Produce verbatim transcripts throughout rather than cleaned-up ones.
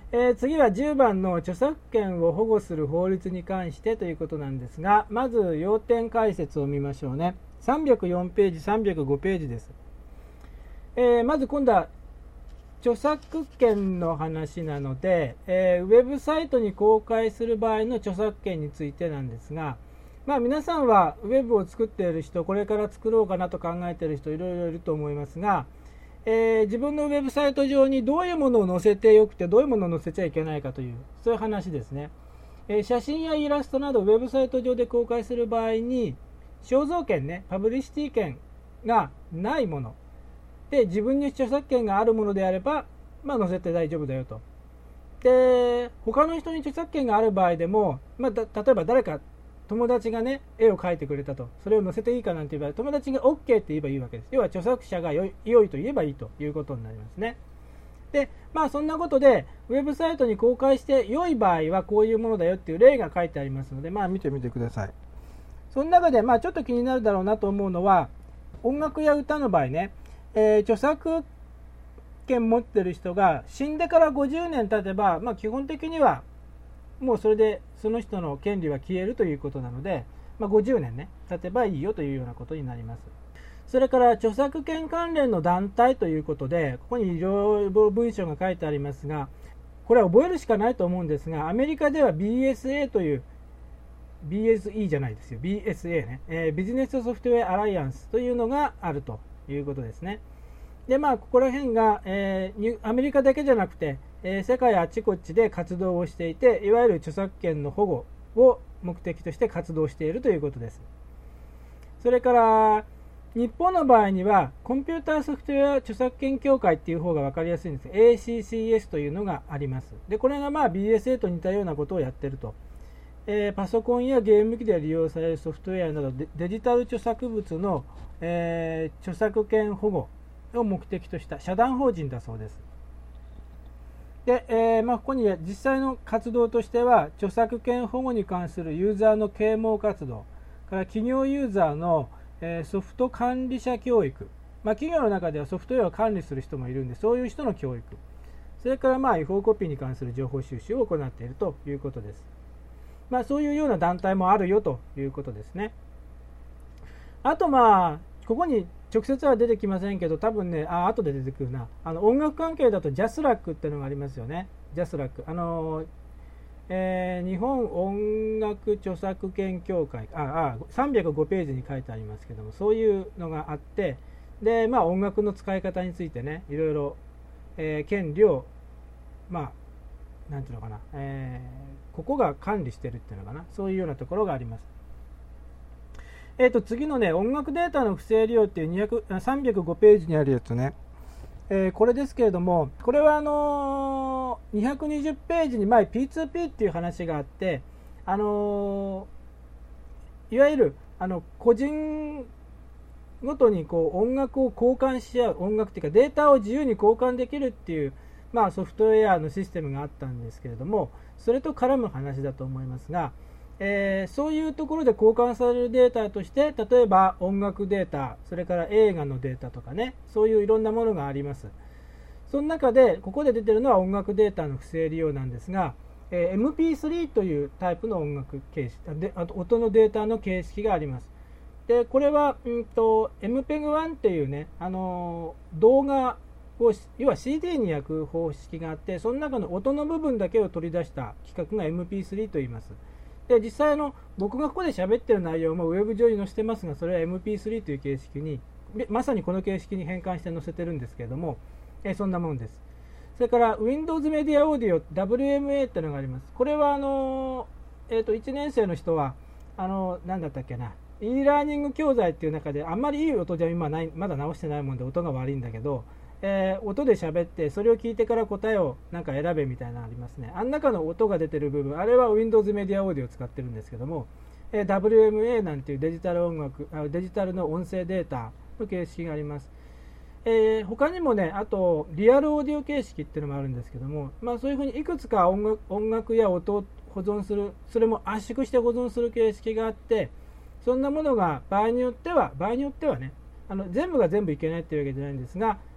えー、次はじゅうばんの著作権を保護する法律に関してということなんですが、まず要点解説を見ましょうね。さんびゃくよんページ、さんびゃくごページです。えー、まず今度は著作権の話なので、えー、ウェブサイトに公開する場合の著作権についてなんですが、まあ、皆さんはウェブを作っている人、これから作ろうかなと考えている人いろいろいると思いますが、えー、自分のウェブサイト上にどういうものを載せてよくてどういうものを載せちゃいけないかという、そういう話ですね。えー、写真やイラストなどウェブサイト上で公開する場合に肖像権ね、パブリシティ権がないもので、自分に著作権があるものであれば、まあ、載せて大丈夫だよと。で、他の人に著作権がある場合でも、まあ、例えば誰か友達がね、絵を描いてくれたと、それを載せていいかなんて言えば、友達が OK って言えばいいわけです。要は著作者が良い、良いと言えばいいということになりますね。で、まあそんなことで、ウェブサイトに公開して良い場合はこういうものだよっていう例が書いてありますので、まあ見てみてください。その中で、まあちょっと気になるだろうなと思うのは、音楽や歌の場合ね、えー、著作権持ってる人が死んでからごじゅうねん経てば、まあ基本的にはもうそれでその人の権利は消えるということなので、まあ、ごじゅうねんね経てばいいよというようなことになります。それから著作権関連の団体ということで、ここにいろいろ文章が書いてありますが、これは覚えるしかないと思うんですが、アメリカでは ビーエスエー という ビーエスイー じゃないですよ ビーエスエー ね、えー、ビジネスソフトウェアアライアンスというのがあるということですね。でまあここら辺が、えー、アメリカだけじゃなくて、えー、世界あちこちで活動をしていて、いわゆる著作権の保護を目的として活動しているということです。それから日本の場合にはコンピューターソフトウェア著作権協会っていう方が分かりやすいんですが、 エーシーシーエス というのがあります。でこれがまあ ビーエスエー と似たようなことをやっていると、えー、パソコンやゲーム機で利用されるソフトウェアなど デ, デジタル著作物の、えー、著作権保護を目的とした社団法人だそうです。で、えーまあ、ここには実際の活動としては、著作権保護に関するユーザーの啓蒙活動から企業ユーザーの、えー、ソフト管理者教育、まあ、企業の中ではソフトウェアを管理する人もいるんで、そういう人の教育、それからまあ違法コピーに関する情報収集を行っているということです。まあ、そういうような団体もあるよということですね。あとまあここに直接は出てきませんけど、多分ね、あ後で出てくるな、あの音楽関係だとジャスラックっていうのがありますよね。ジャスラック、あの、えー、日本音楽著作権協会、ああさんびゃくごページに書いてありますけども、そういうのがあって、でまあ音楽の使い方についてね、いろいろ、えー、権利をまあなんていうのかな、えー、ここが管理してるっていうのかな、そういうようなところがあります。えー、と次のね、音楽データの不正利用っていうにひゃくさんびゃくごページにあるやつね、えー、これですけれども、これはあのー、にひゃくにじゅうページに前 ピーツーピー っていう話があって、あのー、いわゆるあの個人ごとにこう音楽を交換し合う、音楽っていうかデータを自由に交換できるっていう、まあ、ソフトウェアのシステムがあったんですけれども、それと絡む話だと思いますが、えー、そういうところで交換されるデータとして、例えば音楽データ、それから映画のデータとかね、そういういろんなものがあります。その中でここで出てるのは音楽データの不正利用なんですが、えー、エムピースリー というタイプの音楽形式で、あと音のデータの形式があります。でこれは、うんと、エムペグワン っていうね、あのー、動画を要は シーディー に焼く方式があって、その中の音の部分だけを取り出した規格が エムピースリー と言います。で実際の僕がここで喋ってる内容もウェブ上に載せてますが、それは エムピースリー という形式に、まさにこの形式に変換して載せてるんですけれども、えそんなもんです。それから Windows Media Audio ダブリューエムエー っていうのがあります。これはあの、えー、といちねん生の人はあの何だったっけな、 e ラーニング教材っていう中であんまりいい音じゃ今ないまだ直してないもんで音が悪いんだけど、えー、音で喋ってそれを聞いてから答えをなんか選べみたいなのありますね。あん中の音が出てる部分、あれは Windows Media Audio を使ってるんですけども、えー、ダブリューエムエー なんていうデジタル音楽あデジタルの音声データの形式があります。えー、他にもね、あとリアルオーディオ形式っていうのもあるんですけども、まあ、そういうふうにいくつか音楽、音楽や音を保存する、それも圧縮して保存する形式があって、そんなものが場合によっては場合によってはね、あの全部が全部いけないっていうわけじゃないんですが、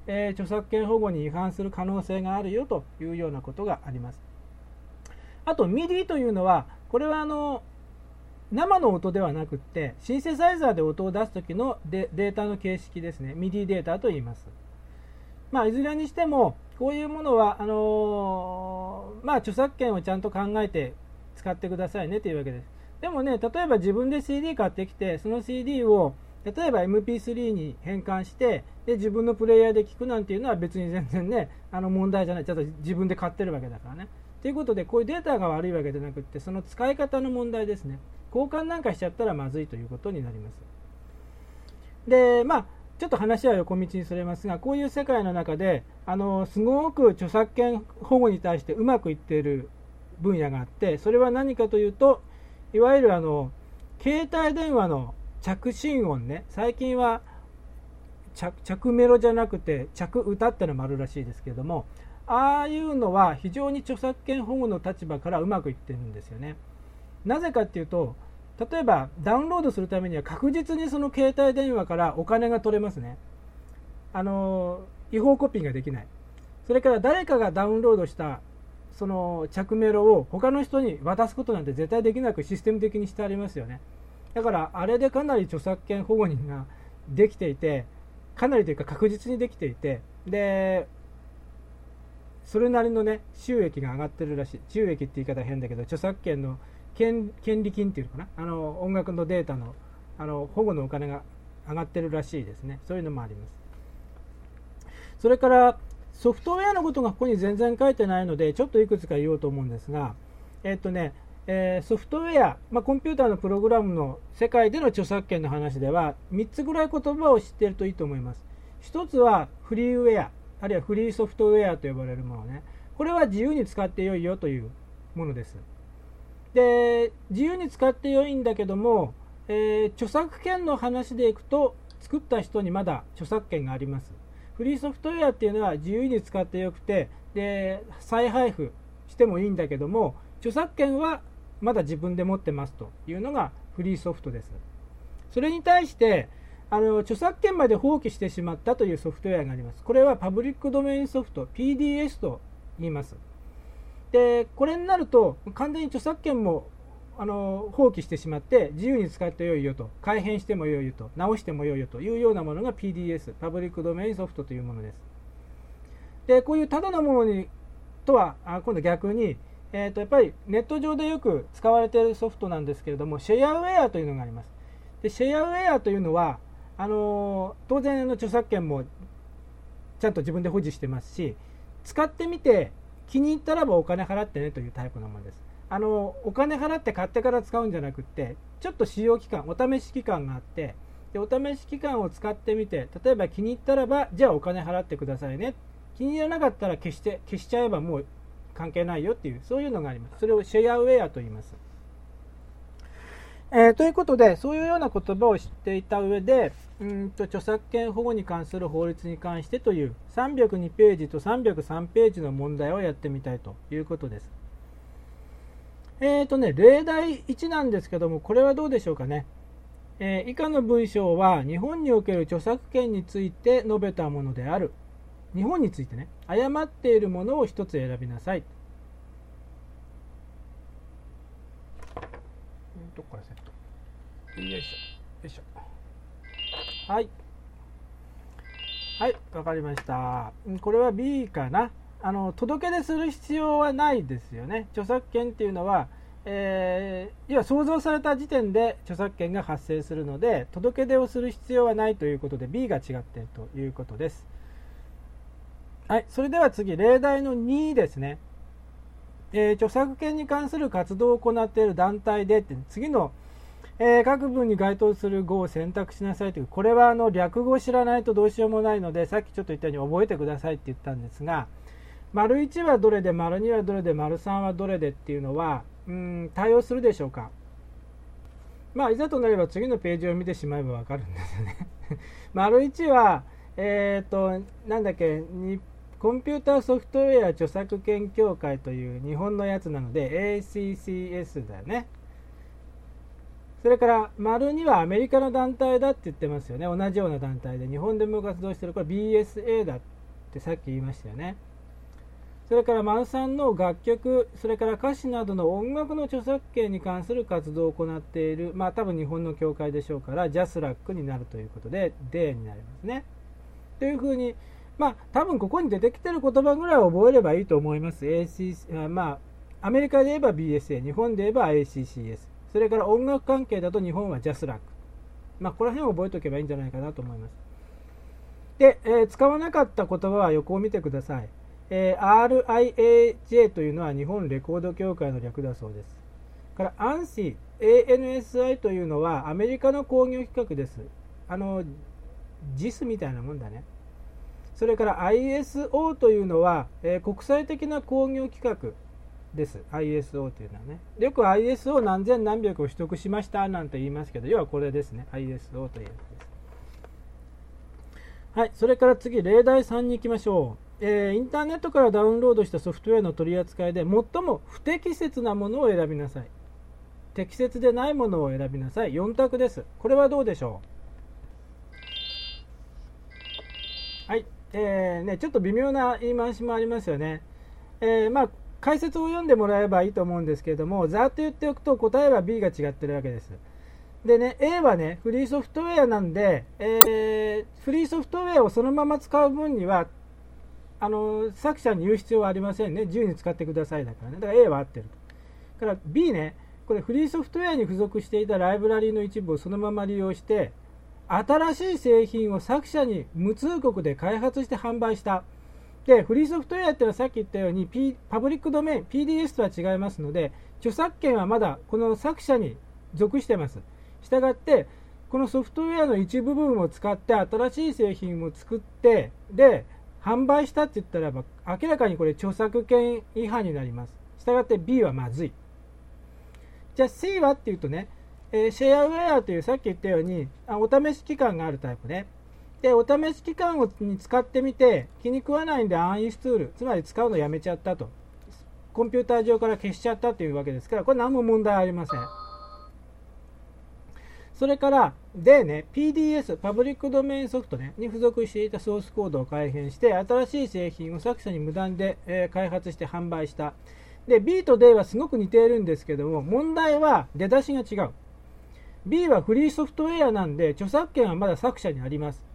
えー、著作権保護に違反する可能性があるよというようなことがあります。あと ミディ というのは、これはあの生の音ではなくってシンセサイザーで音を出す時の デ, データの形式ですね。 ミディ データと言います。まあ、いずれにしてもこういうものはあのー、まあ、著作権をちゃんと考えて使ってくださいねというわけです。でもね、例えば自分で シーディー 買ってきて、その シーディー を例えば エムピースリー に変換してで自分のプレイヤーで聞くなんていうのは別に全然ね、あの問題じゃない。ちょっと自分で買ってるわけだからね。ということで、こういうデータが悪いわけじゃなくって、その使い方の問題ですね。交換なんかしちゃったらまずいということになります。で、まあちょっと話は横道にそれますが、こういう世界の中であのすごく著作権保護に対してうまくいっている分野があって、それは何かというと、いわゆるあの携帯電話の着信音ね。最近は 着, 着メロじゃなくて着歌ってのもあるらしいですけれども、ああいうのは非常に著作権保護の立場からうまくいってるんですよね。なぜかっていうと、例えばダウンロードするためには確実にその携帯電話からお金が取れますね。あの違法コピーができない。それから誰かがダウンロードしたその着メロを他の人に渡すことなんて絶対できなくシステム的にしてありますよね。だからあれでかなり著作権保護人ができていて、かなりというか確実にできていて、でそれなりのね収益が上がってるらしい。収益って言い方は変だけど、著作権の 権, 権利金っていうのかな、あの音楽のデータのあの保護のお金が上がってるらしいですね。そういうのもあります。それからソフトウェアのことがここに全然書いてないので、ちょっといくつか言おうと思うんですが、えっとね、えー、ソフトウェア、まあ、コンピューターのプログラムの世界での著作権の話ではみっつぐらい言葉を知っているといいと思います。ひとつはフリーウェア、あるいはフリーソフトウェアと呼ばれるものね。これは自由に使ってよいよというものです。で、自由に使ってよいんだけども、えー、著作権の話でいくと作った人にまだ著作権があります。フリーソフトウェアっていうのは自由に使ってよくて、で再配布してもいいんだけども、著作権はまだ自分で持ってますというのがフリーソフトです。それに対してあの著作権まで放棄してしまったというソフトウェアがあります。これはパブリックドメインソフト ピーディーエス と言います。でこれになると完全に著作権もあの放棄してしまって自由に使ってよいよと、改変してもよいよと、直してもよいよというようなものが ピーディーエス パブリックドメインソフトというものです。でこういうただのものにとはあ今度逆に、えー、とやっぱりネット上でよく使われているソフトなんですけれども、シェアウェアというのがあります。でシェアウェアというのはあの当然の著作権もちゃんと自分で保持してますし、使ってみて気に入ったらばお金払ってねというタイプのものです。あのお金払って買ってから使うんじゃなくって、ちょっと使用期間、お試し期間があって、でお試し期間を使ってみて、例えば気に入ったらばじゃあお金払ってくださいね、気に入らなかったら消して消しちゃえばもう関係ないよっていう、そういうのがあります。それをシェアウェアと言います。えー、ということで、そういうような言葉を知っていた上で、うんと著作権保護に関する法律に関してというさんびゃくにページとさんびゃくさんページの問題をやってみたいということです。えーとね、例題いちなんですけども、これはどうでしょうかね。えー、以下の文章は日本における著作権について述べたものである。日本についてね、誤っているものを一つ選びなさい。どこからセット。よいしょ、よいしょ。はい。はい、わかりました。これは ビー かな。あの届け出する必要はないですよね。著作権っていうのは、えー、要は創造された時点で著作権が発生するので、届け出をする必要はないということで ビー が違っているということです。はい、それでは次、例題のにですね。えー、著作権に関する活動を行っている団体でって次の、えー、各文に該当する語を選択しなさいという、これはあの略語を知らないとどうしようもないので、さっきちょっと言ったように覚えてくださいって言ったんですが、丸いちはどれで丸にはどれで丸さんはどれでっていうのはうーん対応するでしょうか。まあいざとなれば次のページを見てしまえばわかるんですよね。丸いちはえっとなんだっけにコンピューターソフトウェア著作権協会という日本のやつなので エーシーシーエス だよね。それから丸にはアメリカの団体だって言ってますよね。同じような団体で日本でも活動している、これ ビーエスエー だってさっき言いましたよね。それから丸さんの楽曲、それから歌詞などの音楽の著作権に関する活動を行っている、まあ多分日本の協会でしょうから、ジャスラックになるということで、デーになりますね。というふうに、まあ多分ここに出てきてる言葉ぐらい覚えればいいと思います。エーシーシー、まあアメリカで言えば ビーエスエー、日本で言えば エーシーシーエス、それから音楽関係だと日本はジャスラック。まあこの辺を覚えておけばいいんじゃないかなと思います。で、えー、使わなかった言葉は横を見てください。えー、アールアイエージェー というのは日本レコード協会の略だそうです。から アンシー、エーエヌエスアイ というのはアメリカの工業規格です。あの、ジェイエス みたいなもんだね。それから アイエスオー というのは、えー、国際的な工業規格です。アイエスオー というのはね。よく アイエスオー 何千何百を取得しましたなんて言いますけど、要はこれですね。アイエスオー というやつです。はい、それから次、例題さんに行きましょう。えー、インターネットからダウンロードしたソフトウェアの取り扱いで最も不適切なものを選びなさい。適切でないものを選びなさい。よん択です。これはどうでしょう。はい、えーね、ちょっと微妙な言い回しもありますよね。えー、まあ解説を読んでもらえばいいと思うんですけれども、ざっと言っておくと答えは ビー が違ってるわけです。でね、A はね、フリーソフトウェアなんで、えー、フリーソフトウェアをそのまま使う分にはあの作者に言う必要はありませんね。自由に使ってくださいだからね。だから A は合ってると。から ビー ね、これフリーソフトウェアに付属していたライブラリーの一部をそのまま利用して、新しい製品を作者に無通告で開発して販売した。で、フリーソフトウェアっていうのはさっき言ったように、P、パブリックドメイン、ピーディーエス とは違いますので、著作権はまだこの作者に属しています。したがって、このソフトウェアの一部分を使って新しい製品を作って、で、販売したって言ったらば明らかにこれ著作権違反になります。したがって ビー はまずい。じゃあ シー はっていうとね、えー、シェアウェアというさっき言ったようにあお試し期間があるタイプね。で、お試し期間をに使ってみて気に食わないんでアンインストール、つまり使うのやめちゃったと。コンピューター上から消しちゃったというわけですから、これ何も問題ありません。それからでね、ピーディーエス、パブリックドメインソフト、ね、に付属していたソースコードを改変して、新しい製品を作者に無断で、えー、開発して販売した。で、B と D はすごく似ているんですけども、問題は出だしが違う。B はフリーソフトウェアなんで、著作権はまだ作者にあります。